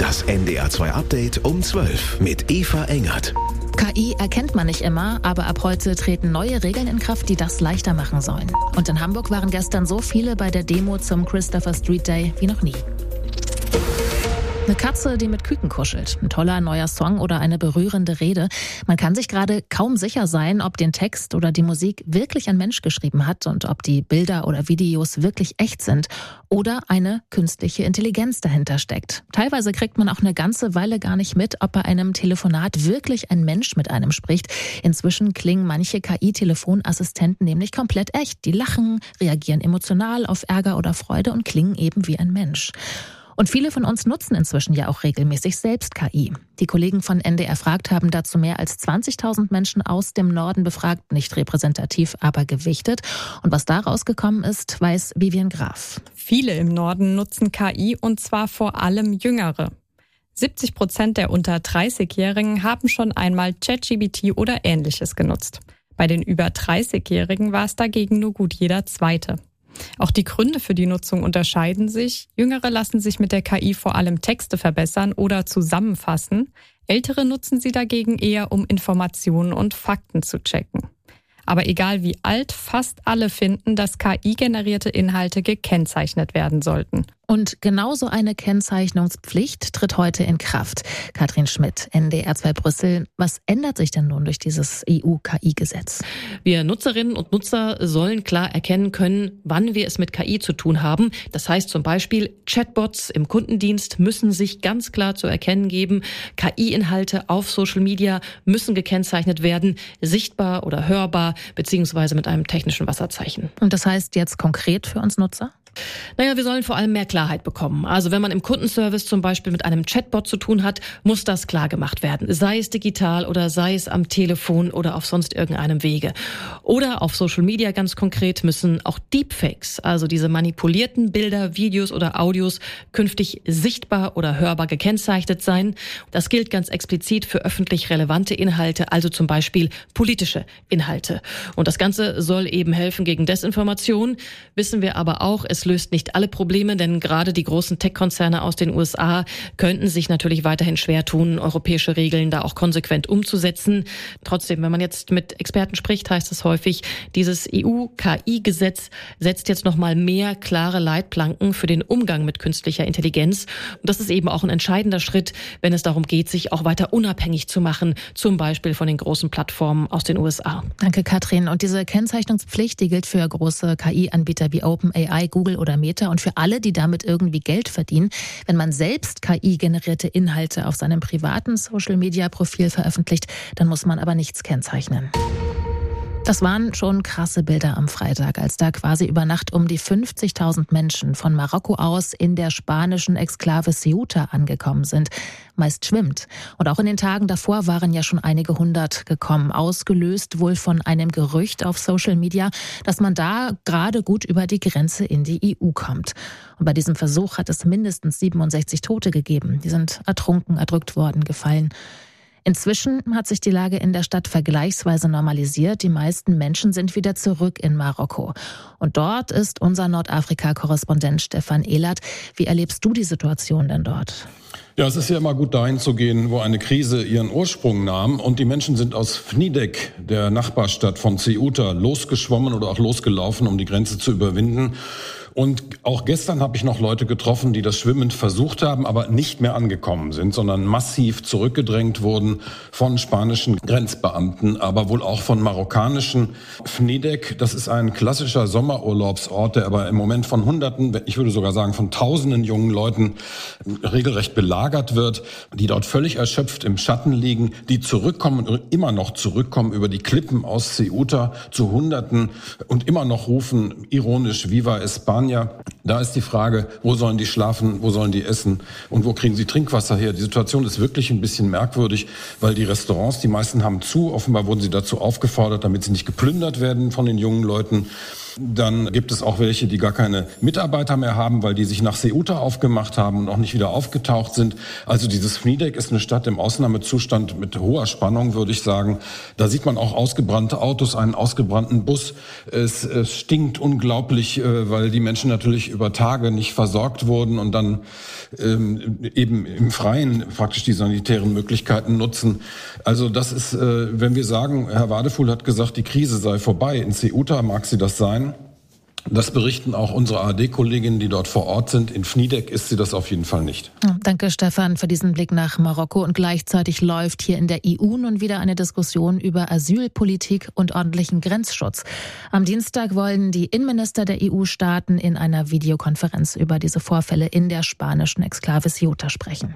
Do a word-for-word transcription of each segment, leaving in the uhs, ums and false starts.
Das N D R zwei Update um zwölf mit Eva Engert. K I erkennt man nicht immer, aber ab heute treten neue Regeln in Kraft, die das leichter machen sollen. Und in Hamburg waren gestern so viele bei der Demo zum Christopher Street Day wie noch nie. Eine Katze, die mit Küken kuschelt. Ein toller neuer Song oder eine berührende Rede. Man kann sich gerade kaum sicher sein, ob den Text oder die Musik wirklich ein Mensch geschrieben hat und ob die Bilder oder Videos wirklich echt sind oder eine künstliche Intelligenz dahinter steckt. Teilweise kriegt man auch eine ganze Weile gar nicht mit, ob bei einem Telefonat wirklich ein Mensch mit einem spricht. Inzwischen klingen manche K I-Telefonassistenten nämlich komplett echt. Die lachen, reagieren emotional auf Ärger oder Freude und klingen eben wie ein Mensch. Und viele von uns nutzen inzwischen ja auch regelmäßig selbst K I. Die Kollegen von N D R Fragt haben dazu mehr als zwanzigtausend Menschen aus dem Norden befragt, nicht repräsentativ, aber gewichtet. Und was da rausgekommen ist, weiß Vivian Graf. Viele im Norden nutzen K I und zwar vor allem Jüngere. siebzig Prozent der unter dreißigjährigen haben schon einmal ChatGPT oder Ähnliches genutzt. Bei den über dreißigjährigen war es dagegen nur gut jeder Zweite. Auch die Gründe für die Nutzung unterscheiden sich. Jüngere lassen sich mit der K I vor allem Texte verbessern oder zusammenfassen. Ältere nutzen sie dagegen eher, um Informationen und Fakten zu checken. Aber egal wie alt, fast alle finden, dass K I-generierte Inhalte gekennzeichnet werden sollten. Und genauso eine Kennzeichnungspflicht tritt heute in Kraft. Katrin Schmidt, N D R zwei Brüssel. Was ändert sich denn nun durch dieses E U-K I-Gesetz? Wir Nutzerinnen und Nutzer sollen klar erkennen können, wann wir es mit K I zu tun haben. Das heißt zum Beispiel, Chatbots im Kundendienst müssen sich ganz klar zu erkennen geben. K I-Inhalte auf Social Media müssen gekennzeichnet werden, sichtbar oder hörbar, beziehungsweise mit einem technischen Wasserzeichen. Und das heißt jetzt konkret für uns Nutzer? Naja, wir sollen vor allem mehr Klarheit bekommen. Also wenn man im Kundenservice zum Beispiel mit einem Chatbot zu tun hat, muss das klar gemacht werden. Sei es digital oder sei es am Telefon oder auf sonst irgendeinem Wege. Oder auf Social Media ganz konkret müssen auch Deepfakes, also diese manipulierten Bilder, Videos oder Audios, künftig sichtbar oder hörbar gekennzeichnet sein. Das gilt ganz explizit für öffentlich relevante Inhalte, also zum Beispiel politische Inhalte. Und das Ganze soll eben helfen gegen Desinformation. Wissen wir aber auch, es löst nicht alle Probleme, denn gerade die großen Tech-Konzerne aus den U S A könnten sich natürlich weiterhin schwer tun, europäische Regeln da auch konsequent umzusetzen. Trotzdem, wenn man jetzt mit Experten spricht, heißt es häufig, dieses E U-K I-Gesetz setzt jetzt nochmal mehr klare Leitplanken für den Umgang mit künstlicher Intelligenz. Und das ist eben auch ein entscheidender Schritt, wenn es darum geht, sich auch weiter unabhängig zu machen, zum Beispiel von den großen Plattformen aus den U S A. Danke, Katrin. Und diese Kennzeichnungspflicht, die gilt für große K I-Anbieter wie OpenAI, Google oder Meta und für alle, die damit irgendwie Geld verdienen. Wenn man selbst K I-generierte Inhalte auf seinem privaten Social-Media-Profil veröffentlicht, dann muss man aber nichts kennzeichnen. Das waren schon krasse Bilder am Freitag, als da quasi über Nacht um die fünfzigtausend Menschen von Marokko aus in der spanischen Exklave Ceuta angekommen sind. Meist schwimmt. Und auch in den Tagen davor waren ja schon einige hundert gekommen, ausgelöst wohl von einem Gerücht auf Social Media, dass man da gerade gut über die Grenze in die E U kommt. Und bei diesem Versuch hat es mindestens siebenundsechzig Tote gegeben. Die sind ertrunken, erdrückt worden, gefallen. Inzwischen hat sich die Lage in der Stadt vergleichsweise normalisiert. Die meisten Menschen sind wieder zurück in Marokko. Und dort ist unser Nordafrika-Korrespondent Stefan Ehlert. Wie erlebst du die Situation denn dort? Ja, es ist ja immer gut, dahin zu gehen, wo eine Krise ihren Ursprung nahm. Und die Menschen sind aus Fnidek, der Nachbarstadt von Ceuta, losgeschwommen oder auch losgelaufen, um die Grenze zu überwinden. Und auch gestern habe ich noch Leute getroffen, die das schwimmend versucht haben, aber nicht mehr angekommen sind, sondern massiv zurückgedrängt wurden von spanischen Grenzbeamten, aber wohl auch von marokkanischen. Fnidek, das ist ein klassischer Sommerurlaubsort, der aber im Moment von Hunderten, ich würde sogar sagen von Tausenden jungen Leuten regelrecht belagert wird, die dort völlig erschöpft im Schatten liegen, die zurückkommen und immer noch zurückkommen über die Klippen aus Ceuta zu Hunderten und immer noch rufen ironisch Viva España. Da ist die Frage, wo sollen die schlafen, wo sollen die essen und wo kriegen sie Trinkwasser her? Die Situation ist wirklich ein bisschen merkwürdig, weil die Restaurants, die meisten haben zu. Offenbar wurden sie dazu aufgefordert, damit sie nicht geplündert werden von den jungen Leuten. Dann gibt es auch welche, die gar keine Mitarbeiter mehr haben, weil die sich nach Ceuta aufgemacht haben und auch nicht wieder aufgetaucht sind. Also dieses Fnideq ist eine Stadt im Ausnahmezustand mit hoher Spannung, würde ich sagen. Da sieht man auch ausgebrannte Autos, einen ausgebrannten Bus. Es, es stinkt unglaublich, weil die Menschen natürlich über Tage nicht versorgt wurden und dann ähm, eben im Freien praktisch die sanitären Möglichkeiten nutzen. Also das ist, äh, wenn wir sagen, Herr Wadefuhl hat gesagt, die Krise sei vorbei. In Ceuta mag sie das sein. Das berichten auch unsere A R D-Kolleginnen, die dort vor Ort sind. In Fnideq ist sie das auf jeden Fall nicht. Danke, Stefan, für diesen Blick nach Marokko. Und gleichzeitig läuft hier in der E U nun wieder eine Diskussion über Asylpolitik und ordentlichen Grenzschutz. Am Dienstag wollen die Innenminister der E U-Staaten in einer Videokonferenz über diese Vorfälle in der spanischen Exklave Ceuta sprechen.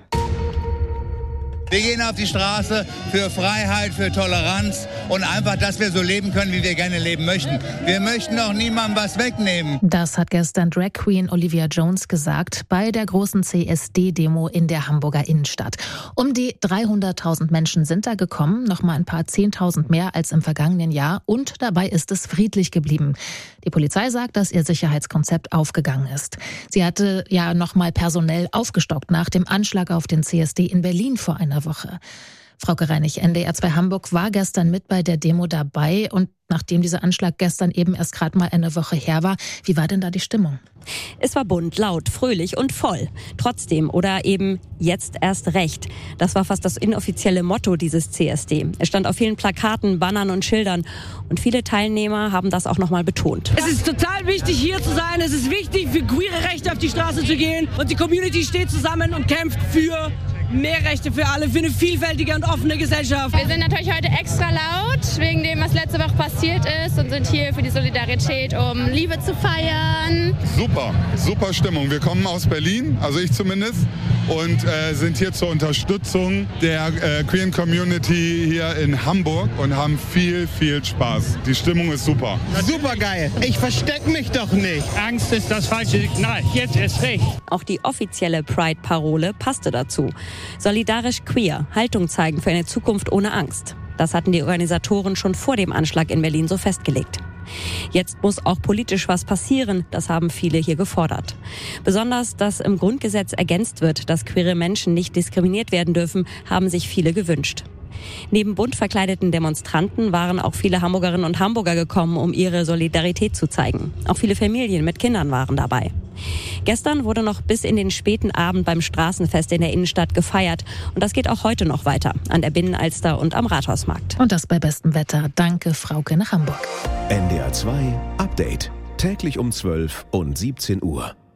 Wir gehen auf die Straße für Freiheit, für Toleranz und einfach, dass wir so leben können, wie wir gerne leben möchten. Wir möchten auch niemandem was wegnehmen. Das hat gestern Drag Queen Olivia Jones gesagt bei der großen C S D-Demo in der Hamburger Innenstadt. Um die dreihunderttausend Menschen sind da gekommen, noch mal ein paar Zehntausend mehr als im vergangenen Jahr. Und dabei ist es friedlich geblieben. Die Polizei sagt, dass ihr Sicherheitskonzept aufgegangen ist. Sie hatte ja noch mal personell aufgestockt nach dem Anschlag auf den C S D in Berlin vor einer Woche. Frauke Reinig, N D R zwei Hamburg, war gestern mit bei der Demo dabei. Und nachdem dieser Anschlag gestern eben erst gerade mal eine Woche her war, wie war denn da die Stimmung? Es war bunt, laut, fröhlich und voll. Trotzdem oder eben jetzt erst recht. Das war fast das inoffizielle Motto dieses C S D. Es stand auf vielen Plakaten, Bannern und Schildern. Und viele Teilnehmer haben das auch nochmal betont. Es ist total wichtig, hier zu sein. Es ist wichtig, für queere Rechte auf die Straße zu gehen. Und die Community steht zusammen und kämpft für mehr Rechte für alle, für eine vielfältige und offene Gesellschaft. Wir sind natürlich heute extra laut, wegen dem, was letzte Woche passiert ist, und sind hier für die Solidarität, um Liebe zu feiern. Super, super Stimmung. Wir kommen aus Berlin, also ich zumindest, und äh, sind hier zur Unterstützung der äh, Queer Community hier in Hamburg und haben viel, viel Spaß. Die Stimmung ist super. Super geil. Ich verstecke mich doch nicht. Angst ist das falsche Signal. Jetzt ist recht. Auch die offizielle Pride-Parole passte dazu. Solidarisch queer, Haltung zeigen für eine Zukunft ohne Angst. Das hatten die Organisatoren schon vor dem Anschlag in Berlin so festgelegt. Jetzt muss auch politisch was passieren, das haben viele hier gefordert. Besonders, dass im Grundgesetz ergänzt wird, dass queere Menschen nicht diskriminiert werden dürfen, haben sich viele gewünscht. Neben bunt verkleideten Demonstranten waren auch viele Hamburgerinnen und Hamburger gekommen, um ihre Solidarität zu zeigen. Auch viele Familien mit Kindern waren dabei. Gestern wurde noch bis in den späten Abend beim Straßenfest in der Innenstadt gefeiert. Und das geht auch heute noch weiter, an der Binnenalster und am Rathausmarkt. Und das bei bestem Wetter. Danke, Frauke nach Hamburg. N D R zwei Update. Täglich um zwölf und siebzehn Uhr.